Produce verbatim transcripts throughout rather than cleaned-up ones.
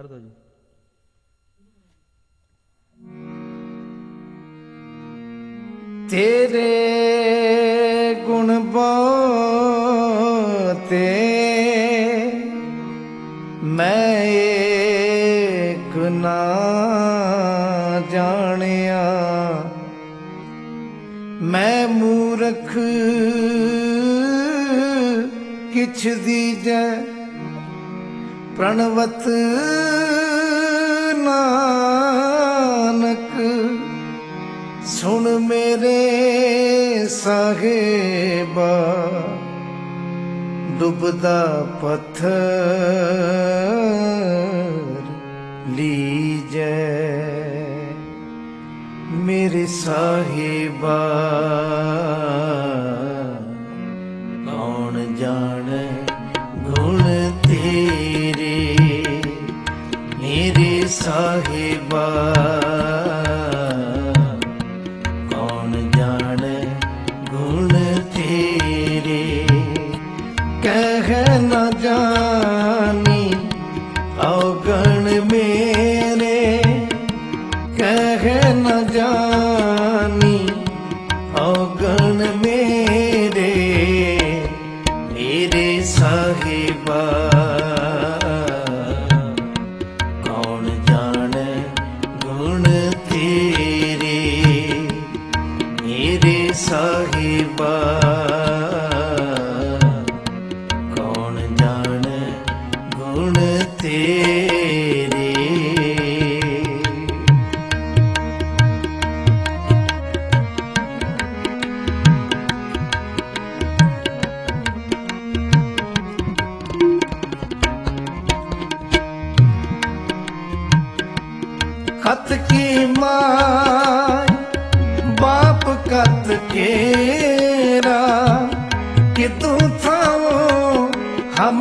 ਕਰ ਦਿਓ ਜੀ। ਤੇਰੇ ਗੁਣ ਬਹੁਤੇ ਮੈਂ ਏਕ ਨਾ ਜਾਣਿਆ, ਮੈਂ ਮੂਰਖ ਕਿਛ ਦੀਜੈ ਪ੍ਰਣਵਤ ਨਾਨਕ। ਸੁਣ ਮੇਰੇ ਸਾਹਿਬਾ ਡੁੱਬਦਾ ਪੱਥਰ ਲੀਜੈ, ਮੇਰੇ ਸਾਹਿਬਾ ਕੌਣ ਜਾਣੈ ਗੁਣ ਤੇਰੇ, ਮੇਰੇ ਸਾਹਿਬਾ ਕੌਣ ਜਾਣੈ ਗੁਣ ਤੇਰੇ। ਕਹਿ ਨ ਜਾਣੀ ਔਗਣ ਮੇਰੇ, ਕਹਿ ਨ ਜਾਣੀ ਔਗਣ ਮੇਰੇ, ਮੇਰੇ ਸਾਹਿਬਾ ਕੌਣ ਜਾਣੈ ਗੁਣ ਤੇਰੇ, ਮੇਰੇ ਸਾਹਿਬਾ ਕੌਣ ਜਾਣੈ ਗੁਣ ਤੇਰੇ। खत की माय बाप कत केरा, कि तू थाओ हम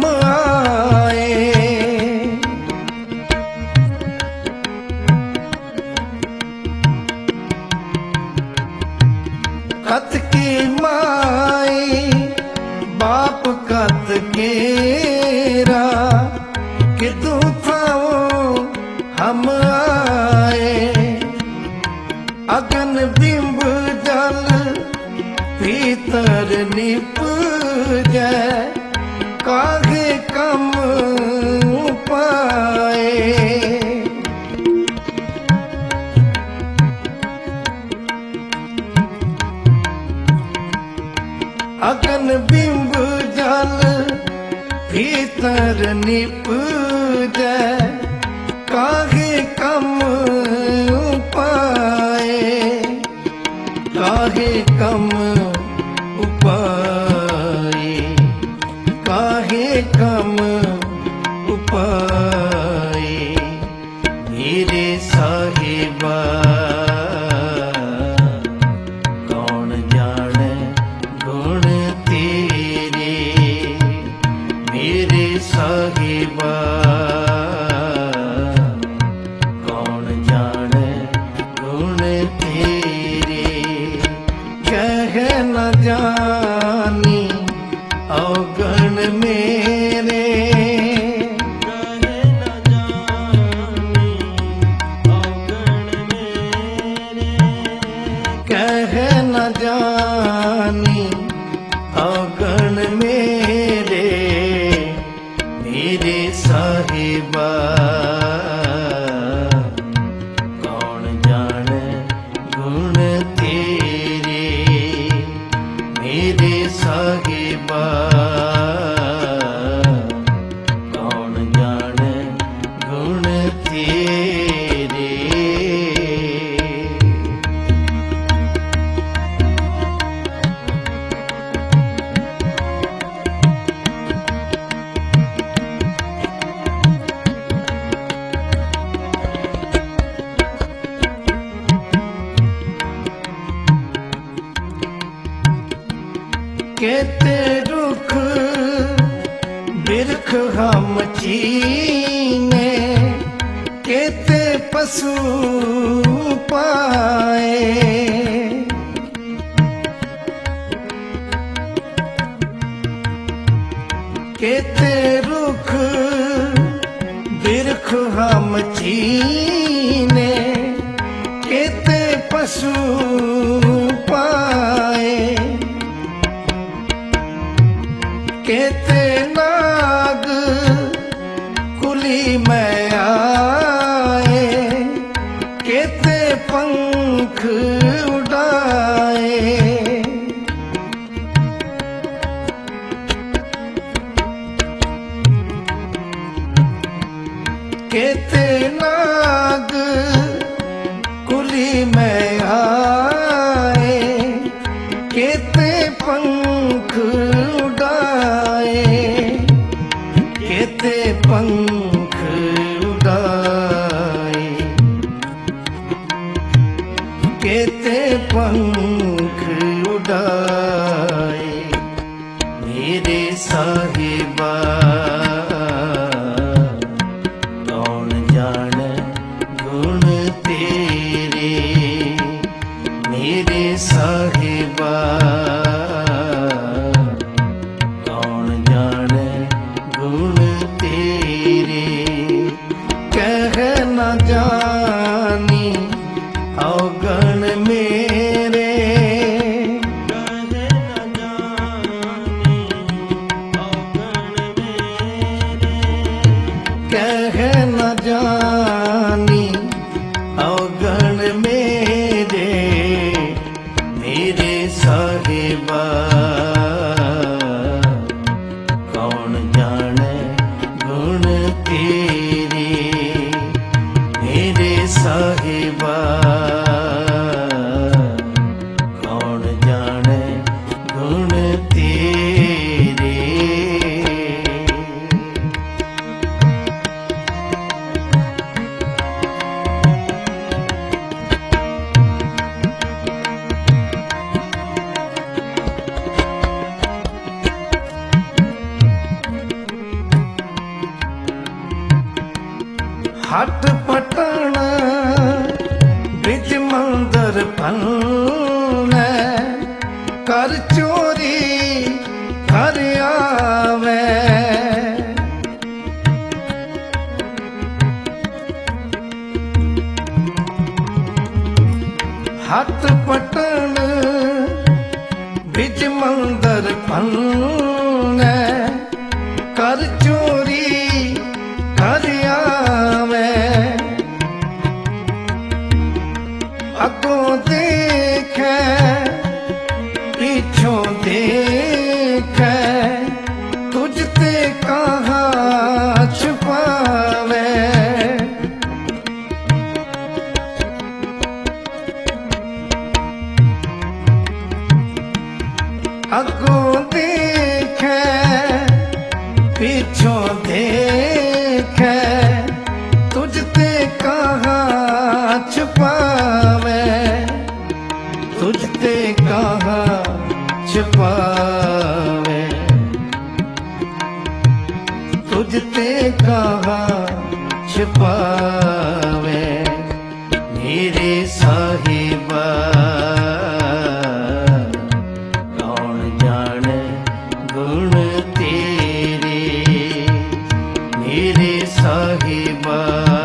आए। खत की माय बाप कत केरा, कि तू थाओ हम आए। अगन बिंब जल भीतर निपजै, काहे कम पाए। अगन बिंब जल भीतर निपजै, काहे कम उपाए, काहे कम उपाए, काहे कम उपाए। मेरे साहिबा कौन जाने गुण तेरे, मेरे साहिबा न जानी औगण मेरे, कहे न जानी औगण मेरे, कहे न जानी औगण मेरे, मेरे साहिबा कौन जाने गुण तेरे, मेरे साहिबा कौन जाने गुण तेरे। केते रुख बिरख हम चीने, केते पशु पाए। केते रुख बिरख हम चीने केते पशु पाए केते नाग कुली में आए केते पंख उड़ाए केते नाग कुली में आए केते पंख उड़ाए केते पंख उड़ाए केते पंख उड़ाए मेरे साहिबा साहिबा कौन जाने गुण तेरे कह न जानी अवगण मेरे कह न जानी अवगण मेरे कह न जानी अवगण मेरे मेरे साहिबा कौन जाने गुण तेरे मेरे साहिबा कौन जाने गुण तेरे हट पटन बिच मंदर पन कर चोरी कर आवे हट पटन बिच मंदर पन कर चोरी कर आवे अगों देखे पीछों देखे तुझते कहाँ छुपावे अगों देखे पीछों देखे तुझते कहाँ छुपावे तुझते कहाँ छुपावे तुझते कहाँ छुपावे मेरे साहिबा कौन जाने गुण तेरे मेरे साहिबा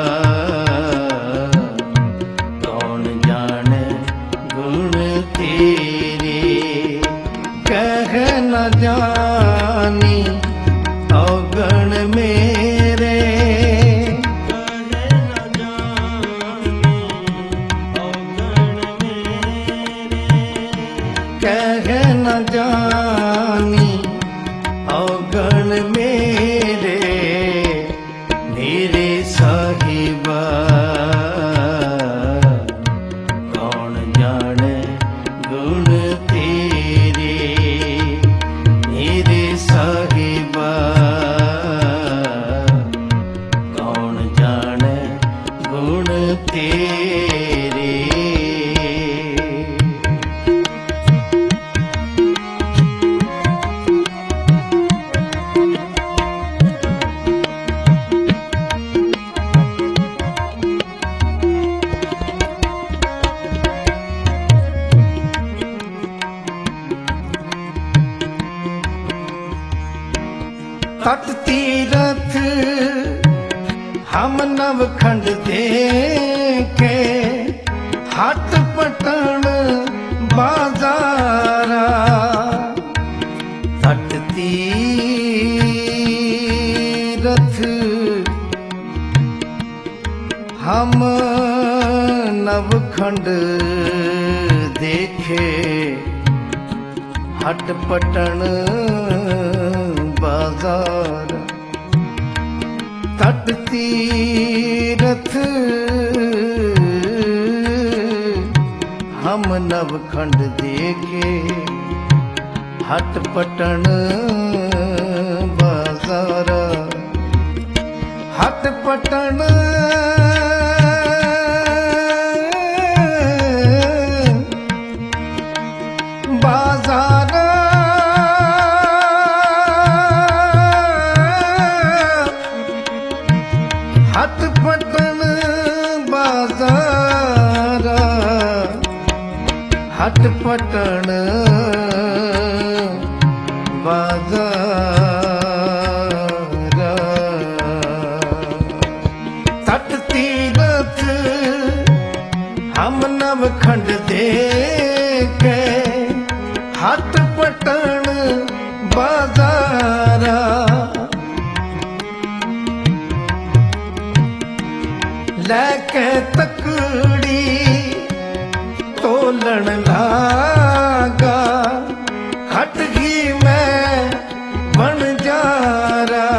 कौन जाने गुण तेरे कह न जानी अवगण मेरे कह न जानी अवगण मेरे मेरे साहिबा कौन जाने गुण तेरे मेरे साहिबा कौन जाने गुण तेरे तट तीरथ हम ਨਵਖੰਡ ਦੇਖੇ ਹੱਟ ਪਟਣ ਬਾਜ਼ਾਰਾ ਤਟ ਤੀਰਥ ਹਮ ਨਵਖੰਡ ਦੇਖੇ ਹੱਟ ਪਟਣ ਬਾਜ਼ਾਰ ਤਟ ਤੀਰਥ ਹਮ ਨਵਖੰਡ ਦੇਖੇ ਹੱਟ ਪਟਣ ਬਾਜ਼ਾਰ ਹੱਟ ਪਟਣ ਬਾਜ਼ਾਰ ਹੱਟ ਪਟਣ ਬਾਜ਼ਾਰ ਹੱਟ ਪਟਣ ਬਾਜ਼ਾਰ ਤਟ ਤੀਰਥ ਹਮ ਨਵਖੰਡ ਦੇਖੇ ਹੱਟ ਪਟਣ ਬਾਜ਼ਾਰਾ ਲੈ ਕੇ ਤਕੜੀ ਤੋਲਣ ਲਾਗਾ ਖਟ ਗਈ ਮੈਂ ਵਣਜਾਰਾ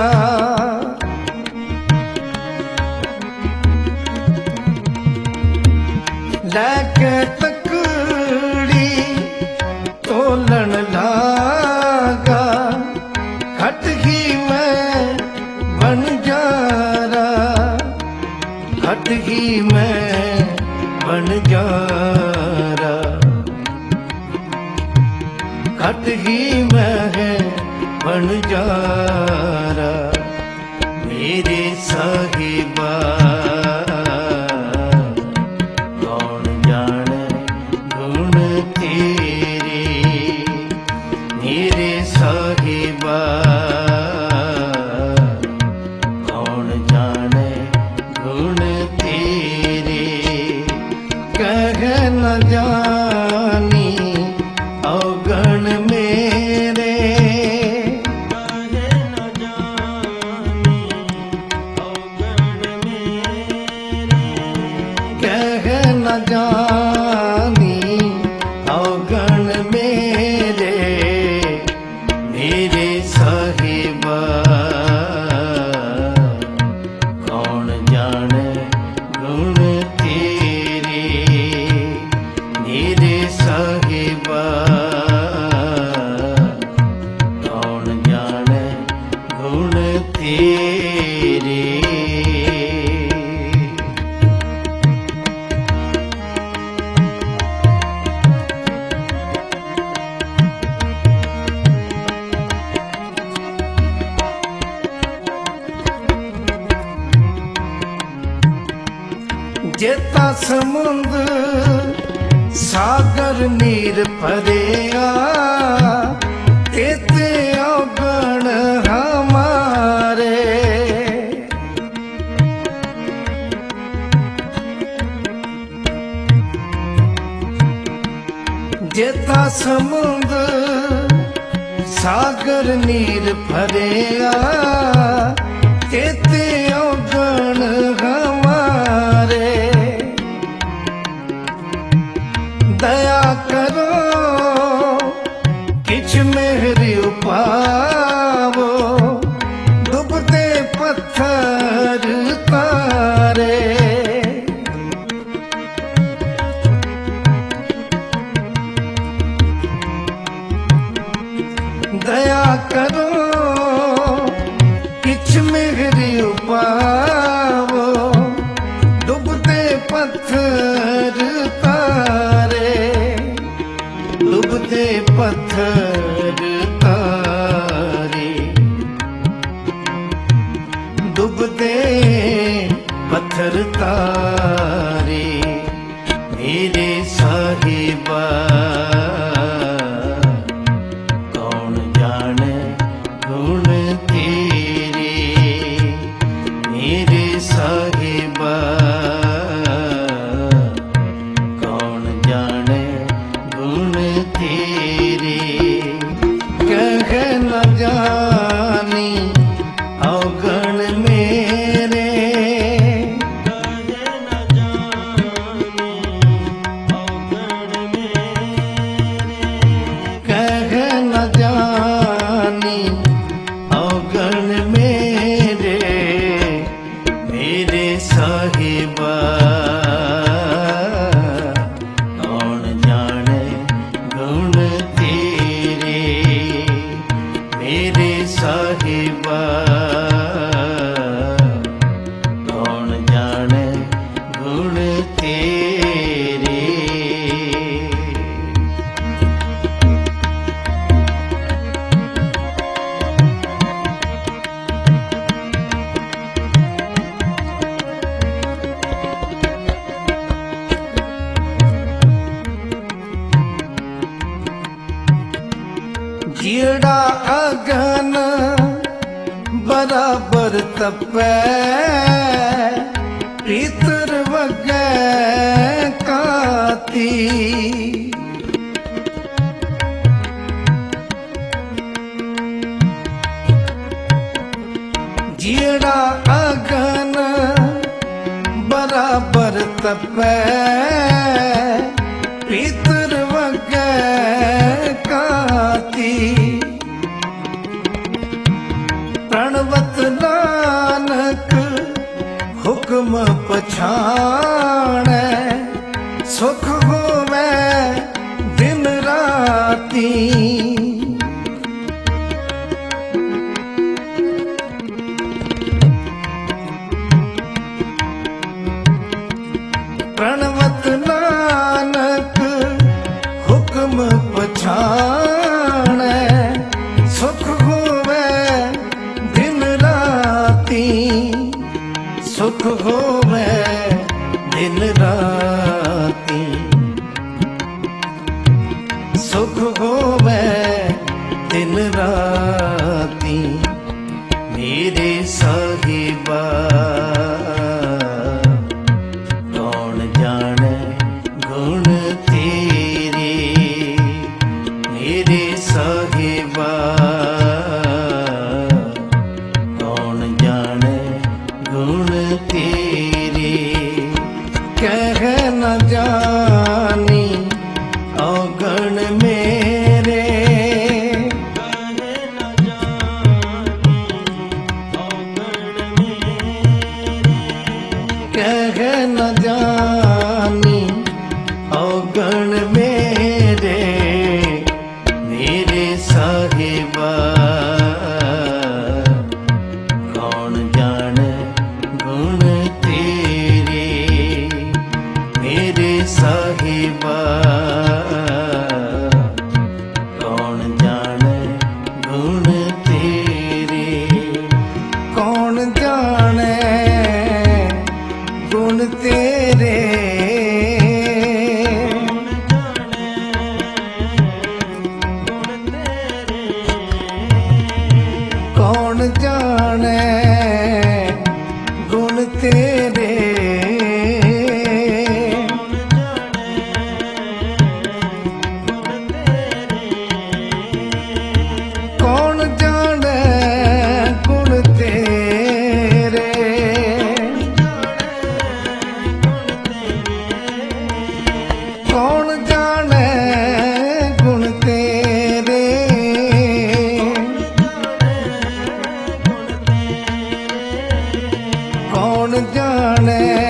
ਲੈ ਕੇ ਤਕੜੀ ਤੋਲਣ ਲਾਗਾ ਖਟ ਗਈ ਮੈਂ ਵਣਜਾਰਾ ਖਟ ਗਈ ਮੈਂ ਵਣਜਾਰਾ ਖਟ ਗਈ ਮੈਂ ਵਣਜਾਰਾ ਮੇਰੇ ਸਾਹਿਬਾ ਕੌਣ ਜਾਣੇ ਗੁਣ ਤੇਰੇ ਮੇਰੇ ਸਾਹਿਬਾ ਕੌਣ ਜਾਣੇ ਗੁਣ ਤੇਰੇ ਕਹਿ ਨ ਜਾਨੀ ਔਗਣ ਮੇਰੇ ਕਹੇ ਨ ਜਾਨੀ ਔਗਣ ਮੇਰੇ ਕਹਿ ਨ ਜਾਨੀ ਔਗਣ ਮੇਰੇ ਮੇਰੇ ਸਾਹਿਬਾ ਕੌਣ ਜਾਣੇ ਗੁਣ ਤੇਰੇ ਮੇਰੇ ਸਾਹਿਬਾ ਕੌਣ ਜਾਣੇ ਗੁਣ ਤੇਰੇ ਜੇਤਾ ਸਮੁੰਦ ਸਾਗਰ ਨੀਰ ਭਰਿਆ ਤੇਤੇ ਔਗਣ ਹਮਾਰੇ ਜੇਤਾ ਸਮੁੰਦ ਸਾਗਰ ਨੀਰ ਭਰਿਆ ਤੇਤੇ ਔਗਣ ਹਮਾਰੇ दया करो किछ मेहरी उपावो डूबते पत्थर तारे दया करो किछ मेहरी उपावो डूबते पत्थर तारे डूबते पत्थर तारे डूबते पत्थर तारे मेरे साहिबा कौन जाने गुण तेरे मेरे साहिबा ਸਾਹਿਬਾ ਕੌਣ ਜਾਣੇ ਗੁਣ ਤੇਰੇ ਮੇਰੇ ਸਾਹਿਬਾ ਕੌਣ ਜਾਣੇ ਗੁਣ ਤੇਰੇ ਜਿਹੜਾ ਅਗਨ ਬਰਾਬਰ ਤਪੈ ਪੀਤਰ ਵਗੈ ਕਾਤੀ ਜਿਹੜਾ ਅਗਨ ਬਰਾਬਰ ਤਪੈ ਪੀਤਰ ਵਗੈ ਕਾਤੀ ਪ੍ਰਣਵਤ ਨਾਨਕ ਹੁਕਮ ਪਛਾਣੈ ਸੁਖ ਹੋਵੇ ਦਿਨ ਰਾਤੀ ਪ੍ਰਣਵਤ ਨਾਨਕ ਹੁਕਮ ਪਛਾਣੈ ਸੁਖ ਹੋਵੇ ਦਿਨ ਰਾਤੀ ਸੁਖ ਹੋਵੇ ਦਿਨ ਰਾਤੀ ਸੁਖ ਹੋਵੇ ਦਿਨ ਰਾਤੀ ਮੇਰੇ ਸਾਹਿਬਾ ਕੌਣ ਜਾਣੇ ਗੁਣ ਤੇਰੇ ਮੇਰੇ ਸਾਹਿਬਾ ਕੌਣ ਜਾਣੇ ਗੁਣ ਤੇਰੇ ਕਹਿ ਨ ਜਾਣੀ ਔਗਣ ਮੇਰੇ ਕਹਿ ਨ ਜਾਣੀ ਔਗਣ ਮੇਰੇ ਮੇਰੇ ਸਾਹਿਬਾ ਕੌਣ ਜਾਣੇ ਗੁਣ ਤੇਰੇ ਮੇਰੇ ਸਾਹਿਬਾ ਕੌਣ ਜਾਣੇ ਗੁਣ ਤੇਰੇ ਕੌਣ ਜਾਣੇ ਗੁਣ ਤੇਰੇ ਕੌਣ ਜਾਣੇ ਗੁਣ ਤੇਰੇ ਕੌਣ ਜਾਣੇ ਗੁਣ ਤੇਰੇ ਕੌਣ ਜਾਣੇ ਗੁਣ ਤੇਰੇ ਕੌਣ ਜਾਣੇ